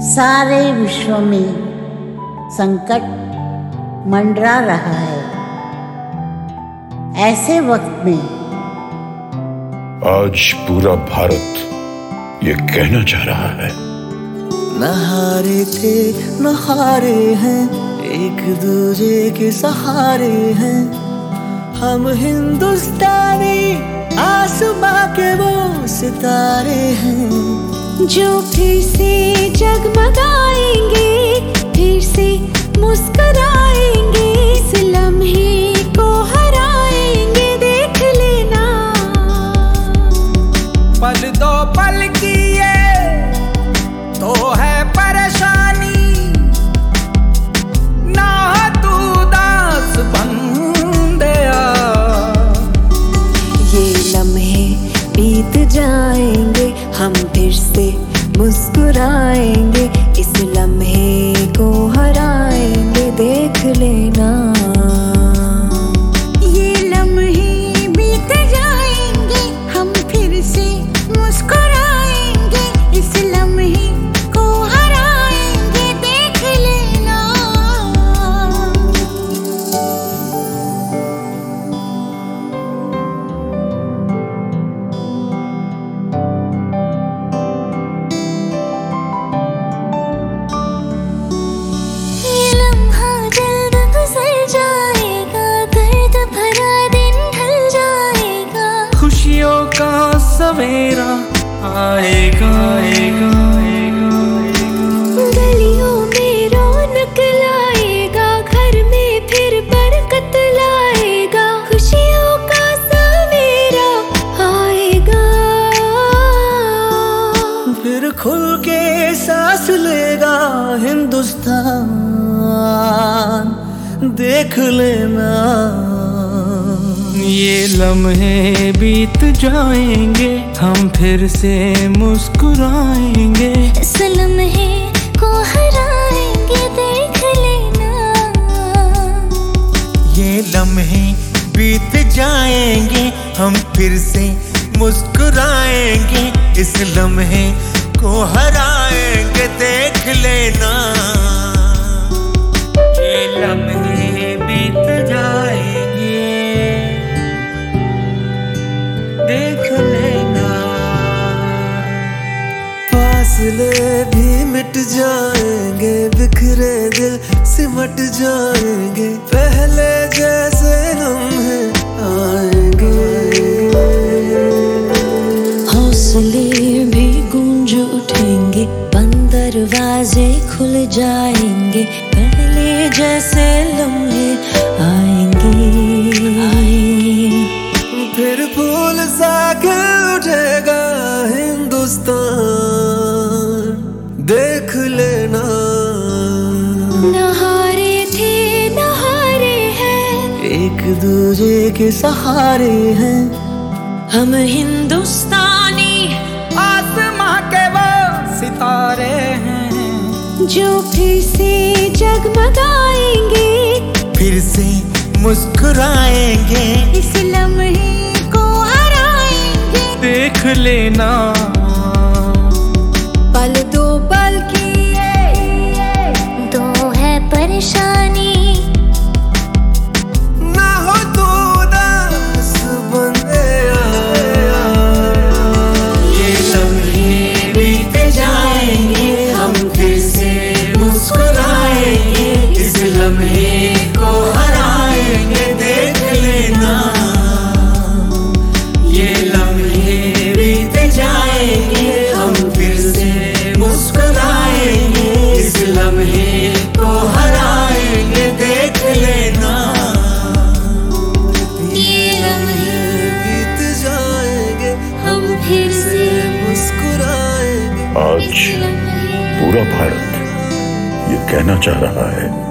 सारे विश्व में संकट मंडरा रहा है। ऐसे वक्त में आज पूरा भारत ये कहना चाह रहा है, न हारे थे न हारे हैं, एक दूजे के सहारे हैं। हम हिंदुस्तानी आसमां के वो सितारे हैं जो फिर से जगमगाएंगे, फिर से मुस्कुराएंगे, इस लम्हे को हराएंगे। देख लेना पल दो पल की ये तो है परेशानी, ना तू दास बंदेया। ये लम्हे बीत जाएंगे, हम फिर से मुस्कुराएंगे, इस लम्हे को हराएंगे। देख लेना ये लम्हे बीत जाएंगे, हम फिर से मुस्कुराएंगे, इस लम्हे को हराएंगे। देख लेना सवेरा आएगा, आएगा, आएगा, आएगा। गलियों में रौनक लाएगा, घर में फिर बरकत लाएगा, खुशियों का सवेरा आएगा। फिर खुल के सांस लेगा हिंदुस्तान, देख लेना। ये लम्हे बीत जाएंगे, हम फिर से मुस्कुराएंगे, इस लम्हे को हराएंगे। देख लेना ये लम्हे बीत जाएंगे, हम फिर से मुस्कुराएंगे, इस लम्हे को हराएंगे। देख लेना ये लम्हे बीत जाएंगे, देख लेना। फासले भी मिट जाएंगे, बिखरे दिल सिमट जाएंगे, पहले जैसे लम्हे आएंगे। हौसले भी गूंज उठेंगे, बंद दरवाजे खुल जाएंगे, पहले जैसे लम्हे आएंगे। फिर फूल सा खिल उठेगा हिंदुस्तान, देख लेना। न हारे थे न हारे हैं, एक दूजे के सहारे हैं। हम हिंदुस्तानी आसमां के वो सितारे हैं जो फिर से जगमगाएंगे, फिर से मुस्कुराएंगे, इस लम्हे को हराएंगे। देख लेना पल दो पल की ये तो है परेशानी, ना हो तू दास बंदेया। ये लम्हे बीत जाएंगे, हम फिर से मुस्कुराएंगे, इस लम्हे को हराएंगे। देख लेना ये लम्हे बीत जाएंगे, हम फिर से मुस्कुराएंगे, इस लम्हे को हराएंगे। देख लेना ये लम्हे बीत जाएंगे, हम फिर से मुस्कुराएंगे। आज पूरा भारत ये कहना चाह रहा है,